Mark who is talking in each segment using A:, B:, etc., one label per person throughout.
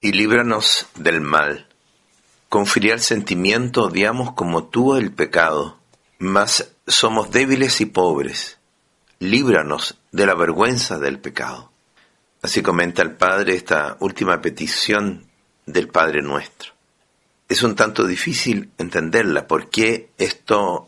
A: y líbranos del mal. Con filial sentimiento odiamos como tú el pecado, mas somos débiles y pobres. Líbranos de la vergüenza del pecado. Así comenta el Padre esta última petición del Padre Nuestro. Es un tanto difícil entenderla. ¿Por qué esto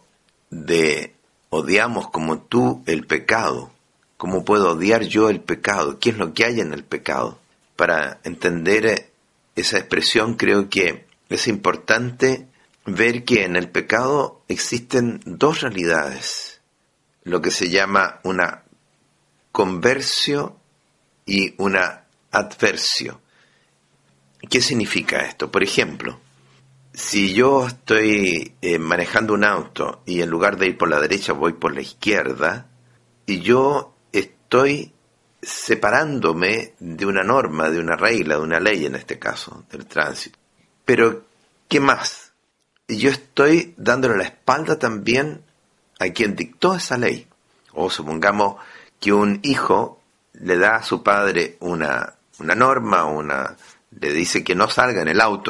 A: de odiamos como tú el pecado? ¿Cómo puedo odiar yo el pecado? ¿Qué es lo que hay en el pecado? Para entender esa expresión creo que es importante ver que en el pecado existen dos realidades. Lo que se llama una conversión y una adversión. ¿Qué significa esto? Por ejemplo, si yo estoy manejando un auto y en lugar de ir por la derecha voy por la izquierda, y yo estoy separándome de una norma, de una regla, de una ley en este caso, del tránsito. Pero, ¿qué más? Yo estoy dándole la espalda también a quien dictó esa ley. O supongamos que un hijo le da a su padre una norma, le dice que no salga en el auto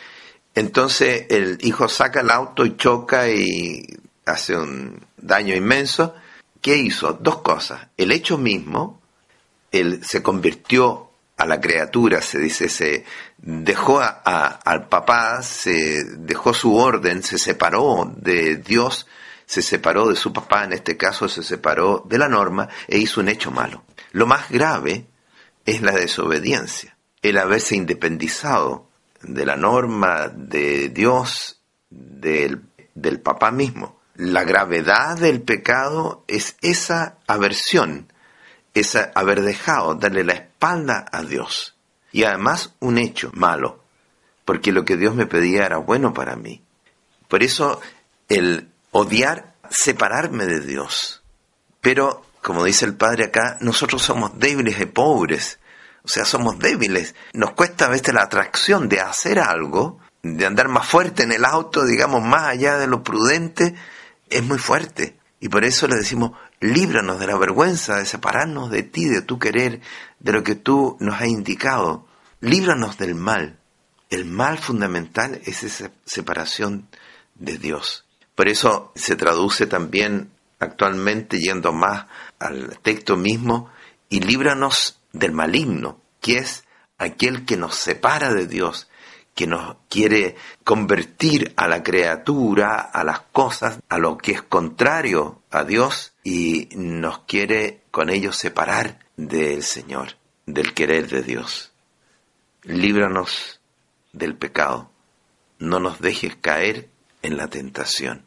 A: entonces el hijo saca el auto y choca y hace un daño inmenso. ¿Qué hizo? Dos cosas. El hecho mismo, él se convirtió a la criatura, se dice, se dejó al papá, se dejó su orden, se separó de Dios, se separó de su papá, en este caso se separó de la norma e hizo un hecho malo. Lo más grave es la desobediencia, el haberse independizado de la norma, de Dios, del papá mismo. La gravedad del pecado es esa aversión, esa haber dejado, darle la espalda a Dios. Y además un hecho malo, porque lo que Dios me pedía era bueno para mí. Por eso el odiar, separarme de Dios. Pero, como dice el Padre acá, nosotros somos débiles y pobres. O sea, somos débiles. Nos cuesta a veces la atracción de hacer algo, de andar más fuerte en el auto, digamos, más allá de lo prudente, es muy fuerte. Y por eso le decimos, líbranos de la vergüenza, de separarnos de ti, de tu querer, de lo que tú nos has indicado. Líbranos del mal. El mal fundamental es esa separación de Dios. Por eso se traduce también actualmente, yendo más al texto mismo, y líbranos del maligno, que es aquel que nos separa de Dios, que nos quiere convertir a la criatura, a las cosas, a lo que es contrario a Dios, y nos quiere con ello separar del Señor, del querer de Dios. Líbranos del pecado, no nos dejes caer en la tentación.